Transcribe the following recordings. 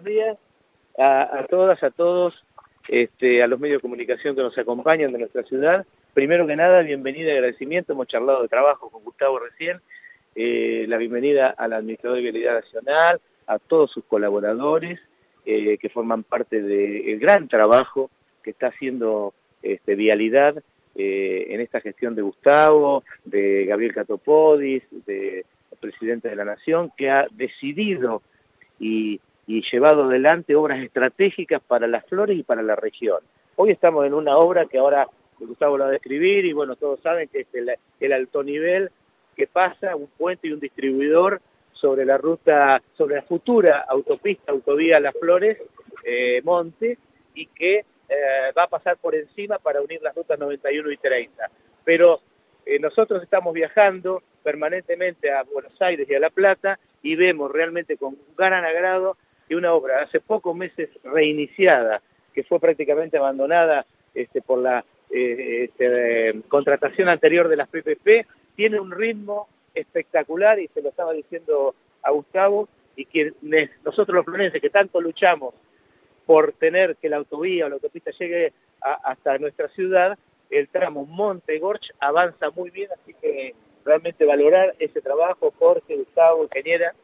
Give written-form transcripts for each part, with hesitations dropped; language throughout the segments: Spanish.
buenos días a todas, a todos, a los medios de comunicación que nos acompañan de nuestra ciudad. Primero que nada, bienvenida y agradecimiento. Hemos charlado de trabajo con Gustavo recién. La bienvenida al administrador de Vialidad Nacional, a todos sus colaboradores que forman parte del gran trabajo que está haciendo Vialidad en esta gestión de Gustavo, de Gabriel Catopodis, de presidente de la Nación, que ha decidido y llevado adelante obras estratégicas para Las Flores y para la región. Hoy estamos en una obra que ahora Gustavo lo va a describir, y bueno, todos saben que es el alto nivel que pasa, un puente y un distribuidor sobre la ruta, sobre la futura autovía Las Flores, Monte, y que va a pasar por encima para unir las rutas 91 y 30. Pero nosotros estamos viajando permanentemente a Buenos Aires y a La Plata y vemos realmente con gran agrado que una obra hace pocos meses reiniciada, que fue prácticamente abandonada por la contratación anterior de las PPP, tiene un ritmo espectacular, y se lo estaba diciendo a Gustavo, y que nosotros los florenses que tanto luchamos por tener que la autovía o la autopista llegue hasta nuestra ciudad, el tramo Monte-Gorch avanza muy bien, así que realmente valorar ese trabajo, Jorge, Gustavo, ingeniera,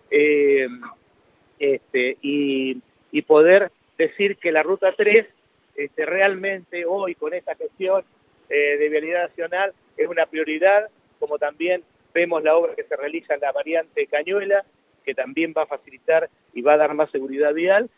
y poder decir que la Ruta 3 realmente hoy con esta gestión de Vialidad Nacional es una prioridad, como también vemos la obra que se realiza en la variante Cañuela, que también va a facilitar y va a dar más seguridad vial,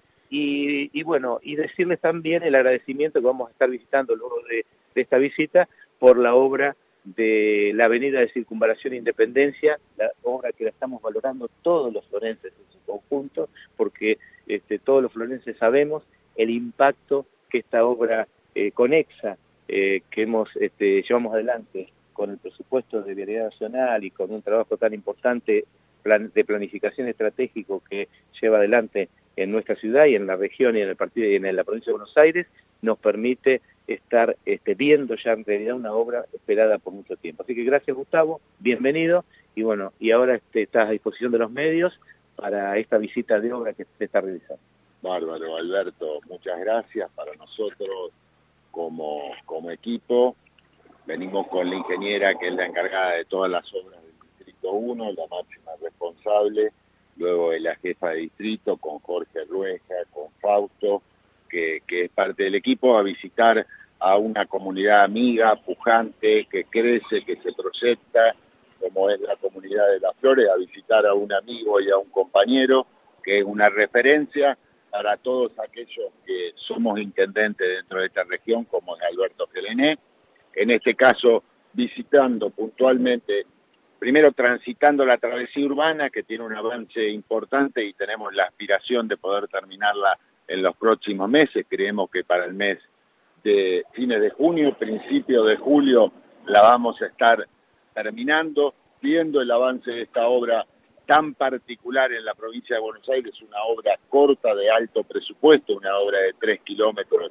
y bueno, y decirles también el agradecimiento que vamos a estar visitando luego de esta visita por la obra de la avenida de Circunvalación Independencia, la obra que la estamos valorando todos los florenses en su conjunto, porque todos los florenses sabemos el impacto que esta obra conexa, que llevamos adelante con el presupuesto de Vialidad Nacional y con un trabajo tan importante de planificación estratégico que lleva adelante en nuestra ciudad y en la región y en la provincia de Buenos Aires, nos permite estar viendo ya en realidad una obra esperada por mucho tiempo. Así que gracias, Gustavo, bienvenido, y bueno, y ahora estás a disposición de los medios para esta visita de obra que se está realizando. Bárbaro, Alberto, muchas gracias. Para nosotros como equipo venimos con la ingeniera, que es la encargada de todas las obras del Distrito 1, la máxima responsable, luego de la jefa de distrito, con Jorge Rueja, con Fausto, que es parte del equipo, a visitar a una comunidad amiga, pujante, que crece, que se proyecta, como es la comunidad de Las Flores, a visitar a un amigo y a un compañero, que es una referencia para todos aquellos que somos intendentes dentro de esta región, como es Alberto Gelené, en este caso visitando puntualmente, primero transitando la travesía urbana, que tiene un avance importante y tenemos la aspiración de poder terminarla en los próximos meses. Creemos que para el mes de fines de junio, principio de julio, la vamos a estar terminando, viendo el avance de esta obra tan particular en la provincia de Buenos Aires, una obra corta de alto presupuesto, una obra de 3 kilómetros,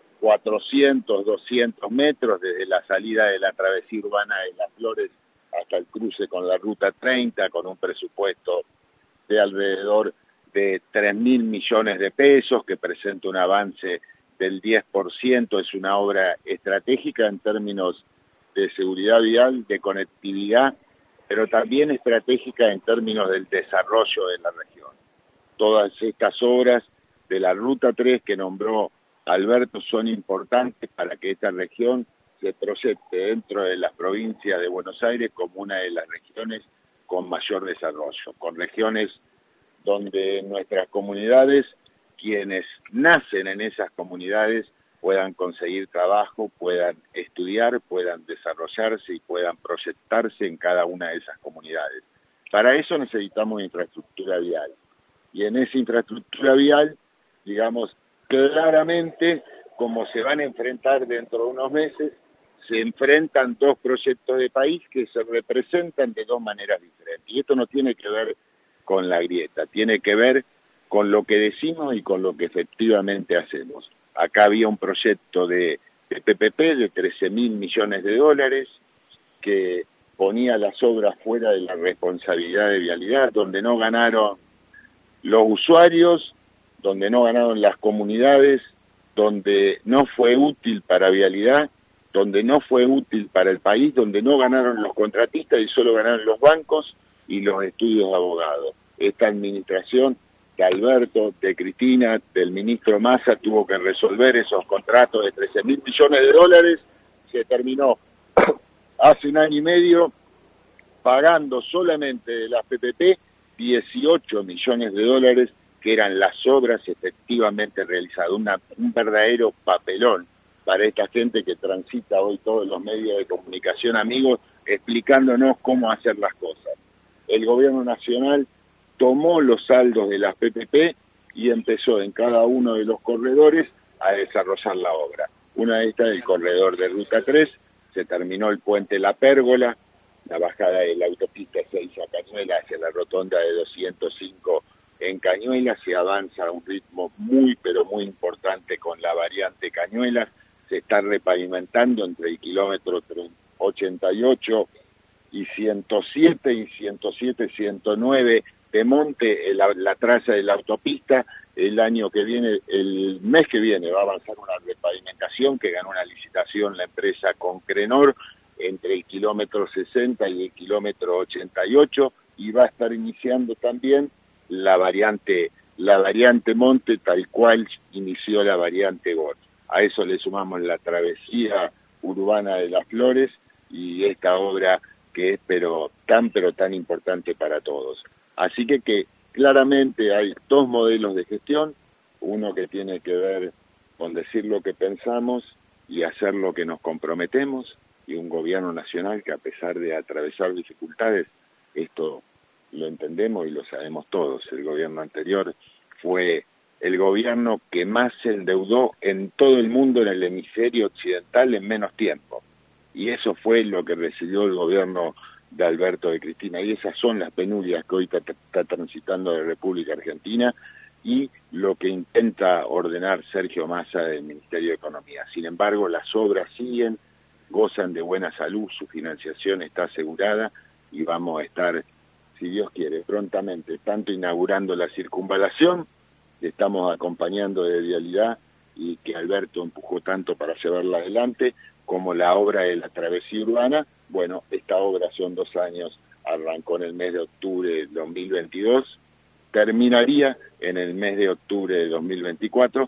400, 200 metros, desde la salida de la travesía urbana de Las Flores hasta el cruce con la Ruta 30, con un presupuesto de alrededor de 3.000 millones de pesos, que presenta un avance del 10%, es una obra estratégica en términos de seguridad vial, de conectividad, pero también estratégica en términos del desarrollo de la región. Todas estas obras de la Ruta 3 que nombró Alberto son importantes para que esta región se proyecte dentro de las provincias de Buenos Aires como una de las regiones con mayor desarrollo, con regiones donde nuestras comunidades, quienes nacen en esas comunidades, puedan conseguir trabajo, puedan estudiar, puedan desarrollarse y puedan proyectarse en cada una de esas comunidades. Para eso necesitamos infraestructura vial. Y en esa infraestructura vial, digamos, claramente, como se van a enfrentar dentro de unos meses, se enfrentan dos proyectos de país que se representan de dos maneras diferentes. Y esto no tiene que ver con la grieta, tiene que ver con lo que decimos y con lo que efectivamente hacemos. Acá había un proyecto de PPP de 13.000 millones de dólares que ponía las obras fuera de la responsabilidad de Vialidad, donde no ganaron los usuarios, donde no ganaron las comunidades, donde no fue útil para vialidad, donde no fue útil para el país, donde no ganaron los contratistas y solo ganaron los bancos y los estudios de abogados. Esta administración de Alberto, de Cristina, del ministro Massa tuvo que resolver esos contratos de 13.000 millones de dólares. Se terminó hace 1 año y medio pagando solamente de las PPP 18 millones de dólares, que eran las obras efectivamente realizadas. Un verdadero papelón para esta gente que transita hoy todos los medios de comunicación, amigos, explicándonos cómo hacer las cosas. El gobierno nacional tomó los saldos de las PPP y empezó en cada uno de los corredores a desarrollar la obra. Una de estas es el corredor de Ruta 3, se terminó el puente La Pérgola, la bajada de la autopista 6 a Cañuelas hacia la rotonda de 205 en Cañuelas, se avanza a un ritmo muy pero muy importante con la variante Cañuelas, se está repavimentando entre el kilómetro 88 y 107 y 107, 109 de monte, la traza de la autopista. El año que viene, el mes que viene, va a avanzar una repavimentación que ganó una licitación la empresa Concrenor entre el kilómetro 60 y el kilómetro 88, y va a estar iniciando también la variante Monte, tal cual inició la variante Gol. A eso le sumamos la travesía urbana de Las Flores y esta obra que es pero tan importante para todos. Así que claramente hay dos modelos de gestión, uno que tiene que ver con decir lo que pensamos y hacer lo que nos comprometemos, y un gobierno nacional que, a pesar de atravesar dificultades, esto lo entendemos y lo sabemos todos. El gobierno anterior fue el gobierno que más se endeudó en todo el mundo, en el hemisferio occidental, en menos tiempo. Y eso fue lo que recibió el gobierno de Alberto, de Cristina. Y esas son las penurias que hoy está transitando la República Argentina y lo que intenta ordenar Sergio Massa del Ministerio de Economía. Sin embargo, las obras siguen, gozan de buena salud, su financiación está asegurada y vamos a estar, si Dios quiere, prontamente, tanto inaugurando la circunvalación, que estamos acompañando de vialidad y que Alberto empujó tanto para llevarla adelante, como la obra de la travesía urbana. Bueno, esta obra son 2 años, arrancó en el mes de octubre de 2022, terminaría en el mes de octubre de 2024,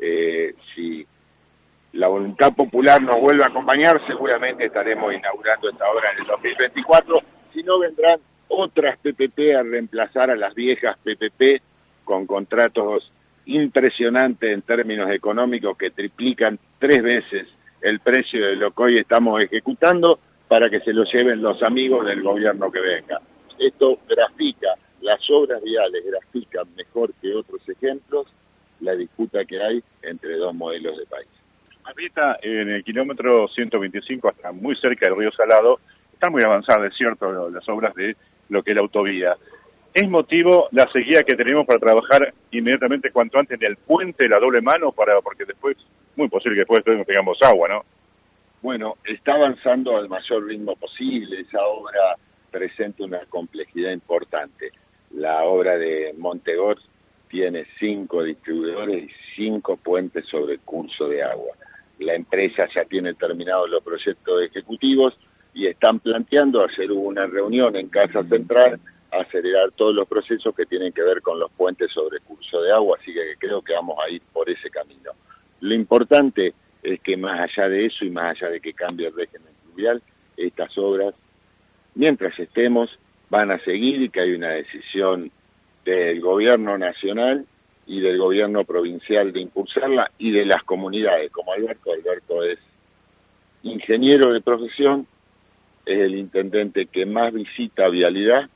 si la voluntad popular nos vuelve a acompañar, seguramente estaremos inaugurando esta obra en el 2024, si no vendrán otras PPP a reemplazar a las viejas PPP con contratos impresionantes en términos económicos que triplican 3 veces el precio de lo que hoy estamos ejecutando para que se lo lleven los amigos del gobierno que venga. Esto grafica, las obras viales grafican mejor que otros ejemplos la disputa que hay entre dos modelos de país. Marita, en el kilómetro 125, hasta muy cerca del río Salado, está muy avanzada, es cierto, las obras de lo que es la autovía. ¿Es motivo la sequía que tenemos para trabajar inmediatamente cuanto antes en el puente de la doble mano, porque después, muy posible que después no tengamos agua, ¿no? Bueno, está avanzando al mayor ritmo posible. Esa obra presenta una complejidad importante. La obra de Montegor tiene 5 distribuidores y 5 puentes sobre el curso de agua. La empresa ya tiene terminados los proyectos ejecutivos y están planteando, ayer hubo una reunión en Casa Central, acelerar todos los procesos que tienen que ver con los puentes sobre el curso de agua, así que creo que vamos a ir por ese camino. Lo importante es que más allá de eso y más allá de que cambie el régimen fluvial, estas obras, mientras estemos, van a seguir, y que hay una decisión del gobierno nacional y del gobierno provincial de impulsarla, y de las comunidades, como Alberto. Alberto es ingeniero de profesión, es el intendente que más visita vialidad,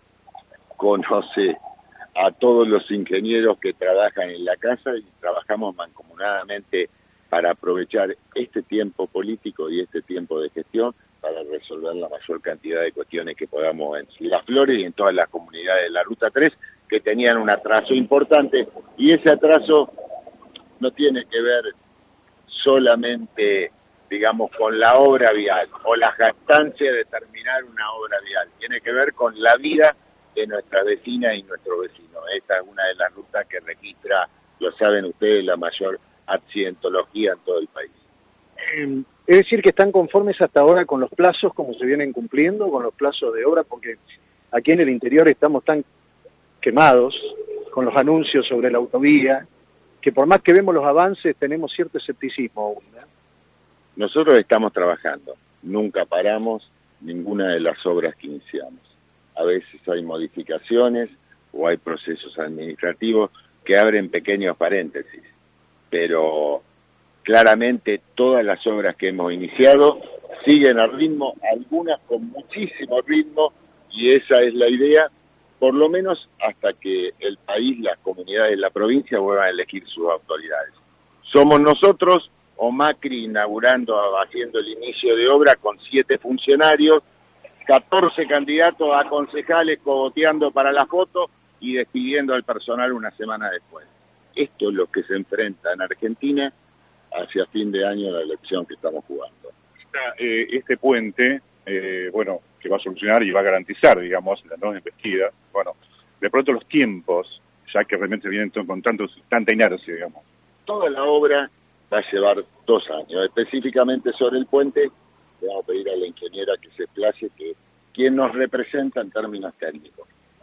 conoce a todos los ingenieros que trabajan en la casa y trabajamos mancomunadamente para aprovechar este tiempo político y este tiempo de gestión para resolver la mayor cantidad de cuestiones que podamos en Las Flores y en todas las comunidades de la Ruta 3 que tenían un atraso importante, y ese atraso no tiene que ver solamente, digamos, con la obra vial o la jactancia de terminar una obra vial, tiene que ver con la vida de nuestras vecinas y nuestros vecinos. Esta es una de las rutas que registra lo saben ustedes, la mayor accidentología en todo el país. Es decir, que están conformes hasta ahora con los plazos como se vienen cumpliendo, con los plazos de obra, porque aquí en el interior estamos tan quemados con los anuncios sobre la autovía, que por más que vemos los avances tenemos cierto escepticismo aún, ¿no? Nosotros estamos trabajando, nunca paramos ninguna de las obras que iniciamos. A veces hay modificaciones o hay procesos administrativos que abren pequeños paréntesis, pero claramente todas las obras que hemos iniciado siguen al ritmo, algunas con muchísimo ritmo, y esa es la idea, por lo menos hasta que el país, las comunidades de la provincia vuelvan a elegir sus autoridades. Somos nosotros o Macri inaugurando, haciendo el inicio de obra con 7 funcionarios, 14 candidatos a concejales cogoteando para la foto y despidiendo al personal una semana después. Esto es lo que se enfrenta en Argentina hacia fin de año la elección que estamos jugando. Este puente, bueno, que va a solucionar y va a garantizar, digamos, la no embestida, bueno, de pronto los tiempos, ya que realmente vienen con tanta inercia, digamos. Toda la obra va a llevar 2 años. Específicamente sobre el puente, le vamos a pedir a la ingeniera que se explaye, que quien nos representa en términos técnicos.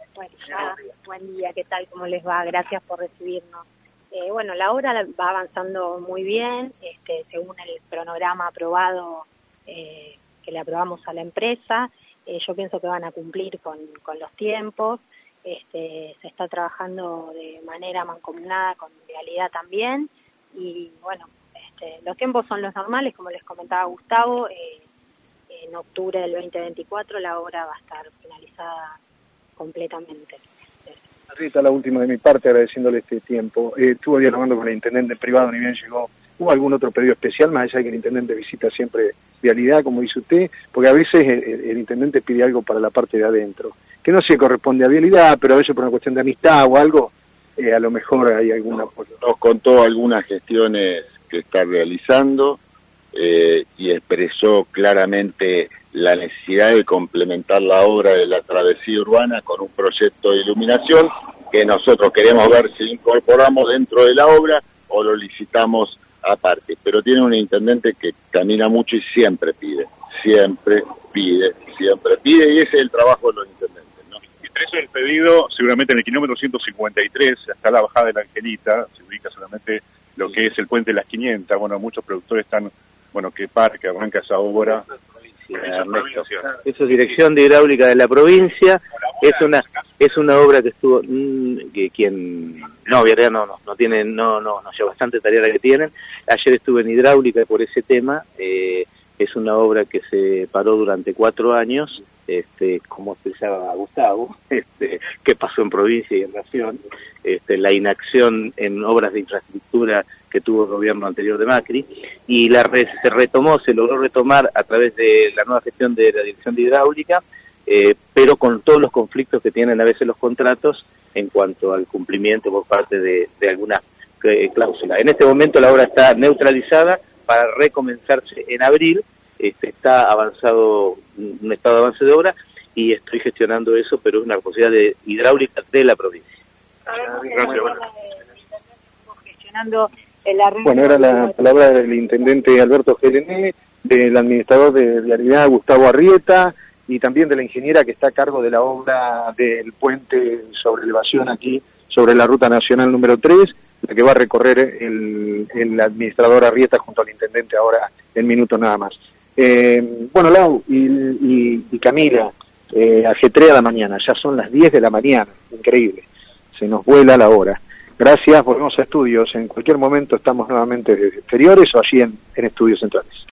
Buen día, ¿qué tal? ¿Cómo les va? Gracias por recibirnos. Bueno, la obra va avanzando muy bien, según el cronograma aprobado, que le aprobamos a la empresa. Yo pienso que van a cumplir con los tiempos. Se está trabajando de manera mancomunada con Vialidad también. Y bueno, los tiempos son los normales, como les comentaba Gustavo. En octubre del 2024 la obra va a estar finalizada completamente. Rita, la última de mi parte, agradeciéndole este tiempo. Estuve dialogando con el intendente privado, ni bien llegó. ¿Hubo algún otro pedido especial, más allá de que el intendente visita siempre Vialidad, como dice usted? Porque a veces el intendente pide algo para la parte de adentro, que no se corresponde a Vialidad, pero a veces por una cuestión de amistad o algo, a lo mejor hay alguna... Nos contó algunas gestiones que está realizando y expresó claramente la necesidad de complementar la obra de la travesía urbana con un proyecto de iluminación que nosotros queremos ver si incorporamos dentro de la obra o lo licitamos aparte. Pero tiene un intendente que camina mucho y siempre pide, y ese es el trabajo de los intendentes, ¿no? Entre eso el pedido, seguramente en el kilómetro 153, hasta la bajada de la Angelita, se ubica solamente lo que es el puente de las 500, bueno, muchos productores están, bueno, que arranca esa obra. Eso es Dirección de Hidráulica de la provincia. Es una obra que estuvo que quien Vialidad no tiene, no lleva bastante tarea la que tienen. Ayer estuve en Hidráulica por ese tema. Es una obra que se paró durante 4 años, como expresaba Gustavo, que pasó en provincia y en nación, la inacción en obras de infraestructura que tuvo el gobierno anterior de Macri, y se logró retomar a través de la nueva gestión de la Dirección de Hidráulica, pero con todos los conflictos que tienen a veces los contratos en cuanto al cumplimiento por parte de algunas cláusulas. En este momento la obra está neutralizada para recomenzarse en abril. Está avanzado, un estado de avance de obra, y estoy gestionando eso, pero es una responsabilidad de Hidráulica de la provincia. Gracias. Bueno, era la palabra del intendente Alberto Gelené, del administrador de Vialidad Gustavo Arrieta, y también de la ingeniera que está a cargo de la obra del puente sobre elevación aquí, sobre la Ruta Nacional número 3, la que va a recorrer el administrador Arrieta junto al intendente ahora en minutos nada más. Bueno, Lau y Camila, ajetrea la mañana, ya son las 10 de la mañana, increíble, se nos vuela la hora. Gracias, volvemos a estudios, en cualquier momento estamos nuevamente desde exteriores o allí en Estudios Centrales.